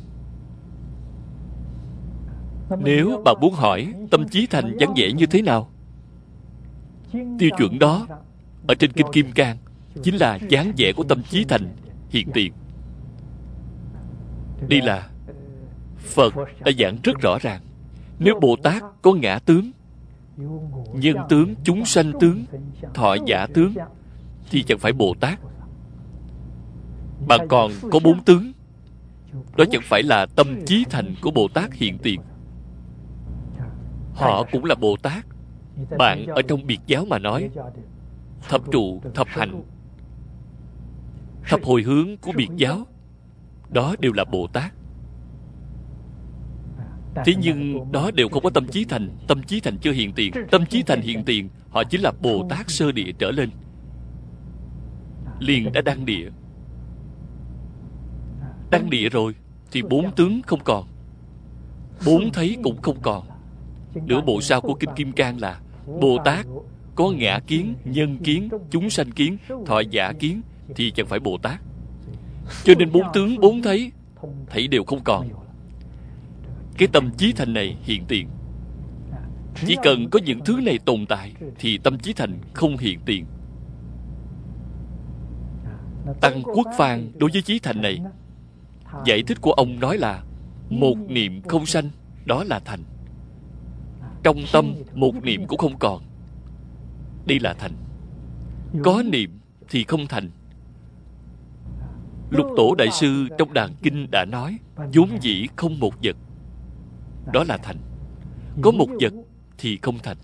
Nếu bạn muốn hỏi tâm chí thành dáng vẻ như thế nào, tiêu chuẩn đó ở trên kinh Kim Cang chính là dáng vẻ của tâm chí thành hiện tiền. Đây là Phật đã giảng rất rõ ràng. Nếu Bồ Tát có ngã tướng, nhân tướng, chúng sanh tướng, thọ giả tướng, thì chẳng phải Bồ Tát. Bạn còn có bốn tướng, đó chẳng phải là tâm chí thành của Bồ Tát hiện tiền. Họ cũng là Bồ Tát. Bạn ở trong biệt giáo mà nói, thập trụ, thập hạnh, thập hồi hướng của biệt giáo, đó đều là Bồ Tát. Thế nhưng đó đều không có tâm chí thành. Tâm chí thành chưa hiện tiền. Tâm chí thành hiện tiền, họ chính là Bồ Tát sơ địa trở lên, liền đã đăng địa. Đăng địa rồi thì bốn tướng không còn, bốn thấy cũng không còn. Nửa bộ sau của Kinh Kim Cang là Bồ Tát có ngã kiến, nhân kiến, chúng sanh kiến, thọ giả kiến thì chẳng phải Bồ Tát. Cho nên bốn tướng, bốn thấy, thấy đều không còn. Cái tâm chí thành này hiện tiền. Chỉ cần có những thứ này tồn tại thì tâm chí thành không hiện tiền. Tăng Quốc Phan đối với chí thành này, giải thích của ông nói là một niệm không sanh, đó là thành. Trong tâm một niệm cũng không còn, đây là thành. Có niệm thì không thành. Lục Tổ Đại Sư trong Đàn Kinh đã nói, vốn dĩ không một vật, đó là thành. Có một vật thì không thành.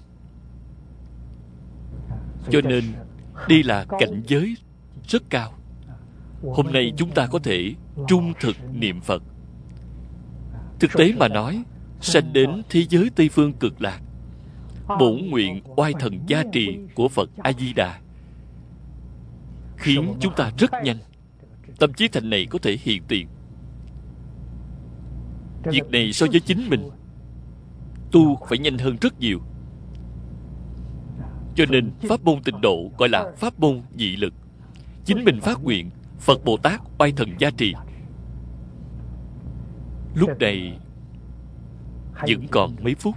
Cho nên đây là cảnh giới rất cao. Hôm nay chúng ta có thể trung thực niệm Phật. Thực tế mà nói, sanh đến thế giới Tây Phương Cực Lạc, bổn nguyện oai thần gia trì của Phật A-di-đà khiến chúng ta rất nhanh. Tâm chí thành này có thể hiện tiền. Việc này so với chính mình tu phải nhanh hơn rất nhiều. Cho nên pháp môn tịnh độ gọi là pháp môn dị lực. Chính mình phát nguyện, Phật Bồ Tát oai thần gia trì. Lúc này vẫn còn mấy phút.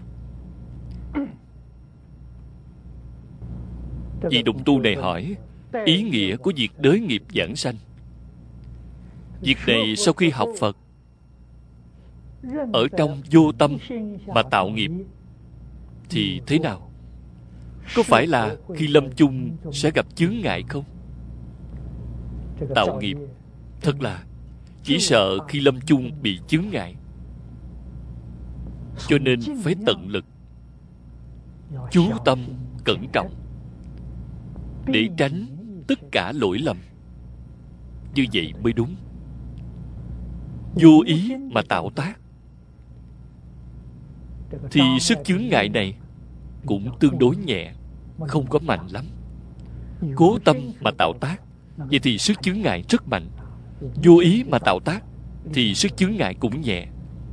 Vị đồng tu này hỏi ý nghĩa của việc đới nghiệp giảng sanh. Việc này sau khi học Phật, ở trong vô tâm mà tạo nghiệp thì thế nào? Có phải là khi lâm chung sẽ gặp chướng ngại không? Tạo nghiệp thật là chỉ sợ khi lâm chung bị chướng ngại. Cho nên phải tận lực chú tâm cẩn trọng để tránh tất cả lỗi lầm. Như vậy mới đúng. Vô ý mà tạo tác thì sức chướng ngại này cũng tương đối nhẹ, không có mạnh lắm. Cố tâm mà tạo tác, vậy thì sức chướng ngại rất mạnh. Vô ý mà tạo tác thì sức chướng ngại cũng nhẹ.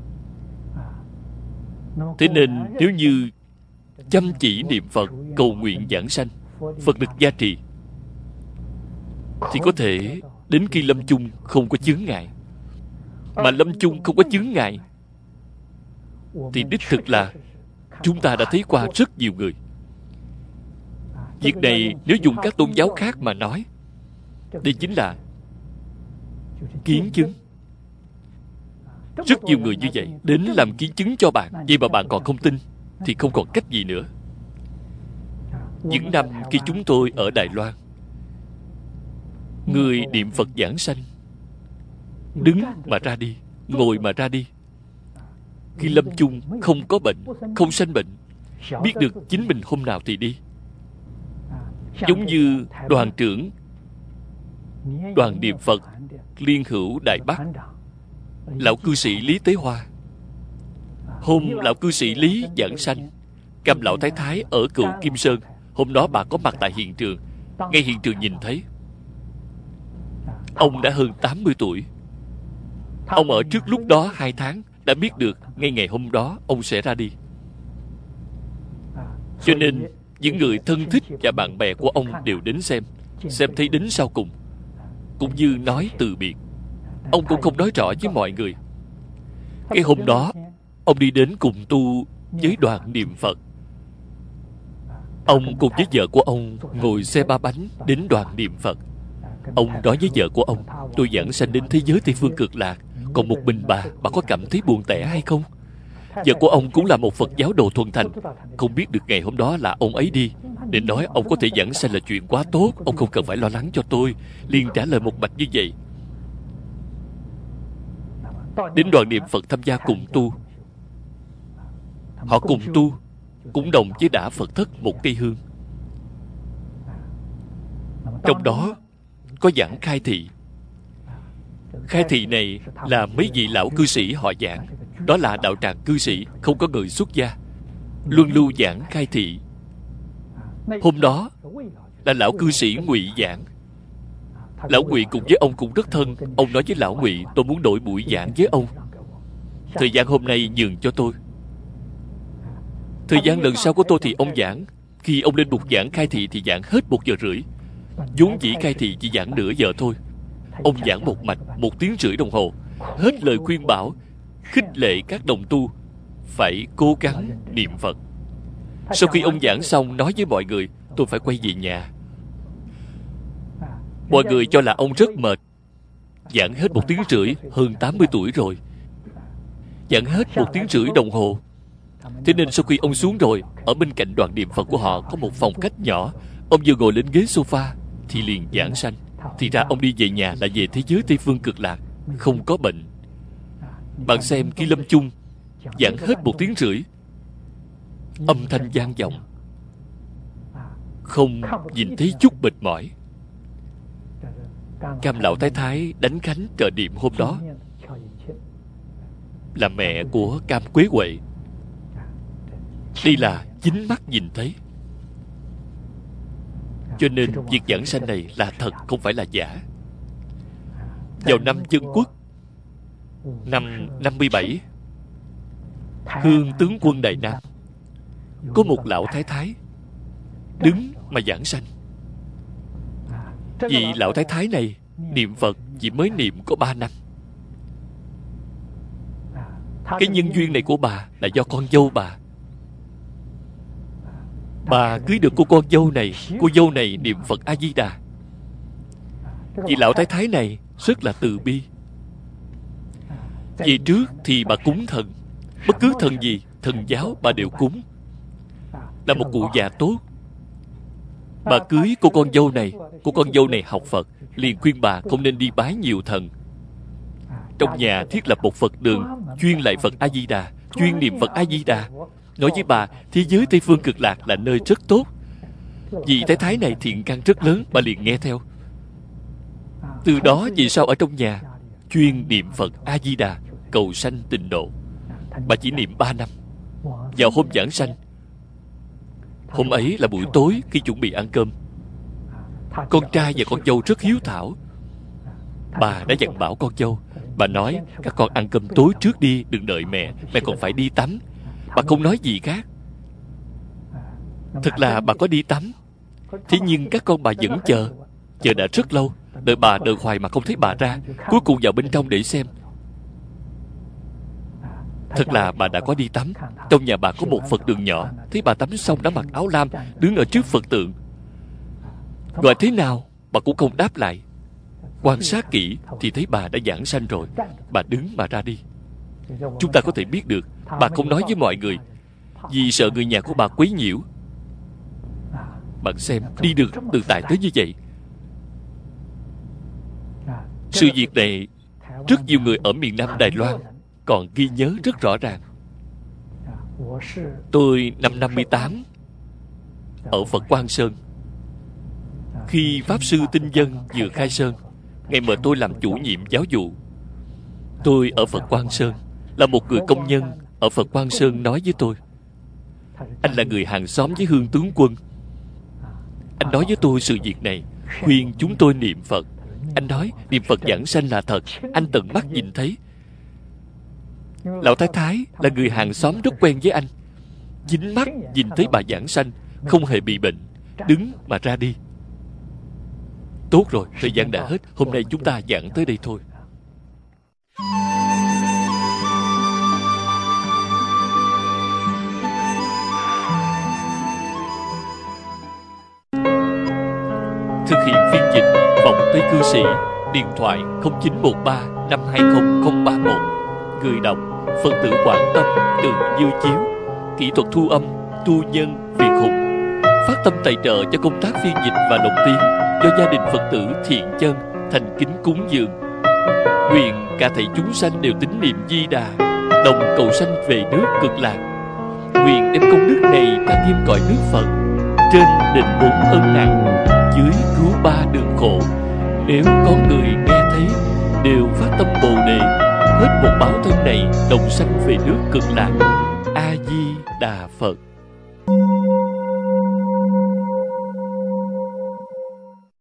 Thế nên nếu như chăm chỉ niệm Phật, cầu nguyện giảng sanh, Phật lực gia trì, thì có thể đến khi lâm chung không có chướng ngại. Mà lâm chung không có chướng ngại thì đích thực là chúng ta đã thấy qua rất nhiều người. Việc này nếu dùng các tôn giáo khác mà nói, đây chính là kiến chứng. Rất nhiều người như vậy đến làm kiến chứng cho bạn. Vậy mà bạn còn không tin thì không còn cách gì nữa. Những năm khi chúng tôi ở Đài Loan, người niệm Phật giảng sanh, đứng mà ra đi, ngồi mà ra đi. Khi lâm chung không có bệnh, không sanh bệnh, biết được chính mình hôm nào thì đi. Giống như đoàn trưởng đoàn niệm Phật Liên Hữu Đài Bắc, lão cư sĩ Lý Tế Hoa. Hôm lão cư sĩ Lý giảng sanh, Cam lão thái thái ở Cựu Kim Sơn, hôm đó bà có mặt tại hiện trường. Ngay hiện trường nhìn thấy. Ông đã hơn tám mươi tuổi. Ông ở trước lúc đó hai tháng đã biết được ngay ngày hôm đó ông sẽ ra đi. Cho nên những người thân thích và bạn bè của ông đều đến xem. Xem thấy đến sau cùng, cũng như nói từ biệt. Ông cũng không nói rõ với mọi người. Cái hôm đó ông đi đến cùng tu với đoàn niệm Phật. Ông cùng với vợ của ông ngồi xe ba bánh đến đoàn niệm Phật. Ông nói với vợ của ông, tôi giảng sanh đến thế giới Tây Phương Cực Lạc, còn một mình bà, bà có cảm thấy buồn tẻ hay không? Vợ của ông cũng là một Phật giáo đồ thuần thành. Không biết được ngày hôm đó là ông ấy đi, để nói ông có thể giảng sanh là chuyện quá tốt, ông không cần phải lo lắng cho tôi. Liền trả lời một mạch như vậy. Đến đoàn niệm Phật tham gia cùng tu. Họ cùng tu, cũng đồng với đã Phật thất một cây hương. Trong đó có giảng khai thị. Khai thị này là mấy vị lão cư sĩ họ giảng. Đó là đạo tràng cư sĩ, không có người xuất gia, luân lưu giảng khai thị. Hôm đó là lão cư sĩ Ngụy giảng. Lão Ngụy cùng với ông cũng rất thân. Ông nói với lão Ngụy, tôi muốn đổi buổi giảng với ông, thời gian hôm nay nhường cho tôi. Thời gian lần sau của tôi thì ông giảng. Khi ông lên bục giảng khai thị thì giảng hết một giờ rưỡi. vốn dĩ khai thị chỉ giảng nửa giờ thôi. Ông giảng một mạch một tiếng rưỡi đồng hồ, hết lời khuyên bảo, khích lệ các đồng tu phải cố gắng niệm Phật. Sau khi ông giảng xong, nói với mọi người, tôi phải quay về nhà. Mọi người cho là ông rất mệt. Giảng hết một tiếng rưỡi, hơn tám mươi tuổi rồi, giảng hết một tiếng rưỡi đồng hồ. Thế nên sau khi ông xuống rồi, ở bên cạnh đoàn niệm Phật của họ có một phòng khách nhỏ. Ông vừa ngồi lên ghế sofa thì liền giảng sanh. Thì ra ông đi về nhà là về thế giới Tây Phương Cực Lạc, không có bệnh. Bạn xem khi lâm chung giảng hết một tiếng rưỡi, âm thanh vang vọng, không nhìn thấy chút mệt mỏi. Cam lão thái thái đánh khánh trợ niệm hôm đó là mẹ của Cam Quế Huệ. Đây là chính mắt nhìn thấy. Cho nên việc giảng sanh này là thật, không phải là giả. Vào năm Dân Quốc, năm năm mươi bảy, Hương tướng quân Đài Nam, có một lão thái thái đứng mà giảng sanh. Vị lão thái thái này niệm Phật chỉ mới niệm có ba năm. Cái nhân duyên này của bà là do con dâu bà. Bà cưới được cô con dâu này. Cô dâu này niệm Phật A-di-đà. Vị lão thái thái này rất là từ bi. Về trước thì bà cúng thần, bất cứ thần gì, thần giáo bà đều cúng. Là một cụ già tốt. Bà cưới cô con dâu này. Cô con dâu này học Phật, liền khuyên bà không nên đi bái nhiều thần. Trong nhà thiết lập một Phật đường chuyên lạy Phật A-di-đà, chuyên niệm Phật A-di-đà. Nói với bà, thế giới Tây Phương Cực Lạc là nơi rất tốt. Vì thái thái này thiện căn rất lớn, bà liền nghe theo. Từ đó vì sao ở trong nhà chuyên niệm Phật A-di-đà, cầu sanh tịnh độ. Bà chỉ niệm ba năm. Vào hôm giảng sanh, hôm ấy là buổi tối khi chuẩn bị ăn cơm, con trai và con dâu rất hiếu thảo. Bà đã dặn bảo con dâu. Bà nói, các con ăn cơm tối trước đi, đừng đợi mẹ, mẹ còn phải đi tắm. Bà không nói gì khác. Thật là bà có đi tắm. Thế nhưng các con bà vẫn chờ. Chờ đã rất lâu, đợi bà đợi hoài mà không thấy bà ra. Cuối cùng vào bên trong để xem. Thật là bà đã có đi tắm. Trong nhà bà có một Phật đường nhỏ. Thấy bà tắm xong đã mặc áo lam, đứng ở trước Phật tượng. Gọi thế nào bà cũng không đáp lại. Quan sát kỹ thì thấy bà đã giảng sanh rồi. Bà đứng mà ra đi. Chúng ta có thể biết được bà không nói với mọi người, vì sợ người nhà của bà quấy nhiễu. Bạn xem, đi được từ tại tới như vậy. Sự việc này rất nhiều người ở miền Nam Đài Loan còn ghi nhớ rất rõ ràng. Tôi năm năm mươi tám ở Phật Quang Sơn. Khi Pháp Sư Tinh Dân vừa khai sơn, Ngài mời tôi làm chủ nhiệm giáo vụ. Tôi ở Phật Quang Sơn là một người công nhân ở Phật Quang Sơn nói với tôi, anh là người hàng xóm với Hương tướng quân. Anh nói với tôi sự việc này, khuyên chúng tôi niệm Phật. Anh nói niệm Phật giảng sanh là thật, anh tận mắt nhìn thấy. Lão thái thái là người hàng xóm rất quen với anh, chính mắt nhìn thấy bà giảng sanh, không hề bị bệnh, đứng mà ra đi. Tốt rồi, thời gian đã hết. Hôm nay chúng ta giảng tới đây thôi. Thực hiện phiên dịch Vọng Tây Cư Sĩ. Điện thoại không chín một ba năm hai không không ba một. Người đọc Phật tử Quảng Tâm, Từ Như Chiếu. Kỹ thuật thu âm Tu Nhân Việt Hùng. Phát tâm tài trợ cho công tác phiên dịch và lồng tiếng do gia đình Phật tử Thiện Chân thành kính cúng dường. Nguyện cả thảy chúng sanh đều tín niệm Di Đà, đồng cầu sanh về nước Cực Lạc. Nguyện đem công đức này trang nghiêm cõi nước Phật, trên đền bốn ân nặng, dưới cứu ba đường khổ. Nếu có người nghe thấy đều phát tâm Bồ Đề, hết một báo thân này đồng sanh về nước Cực Lạc. A Di Đà Phật.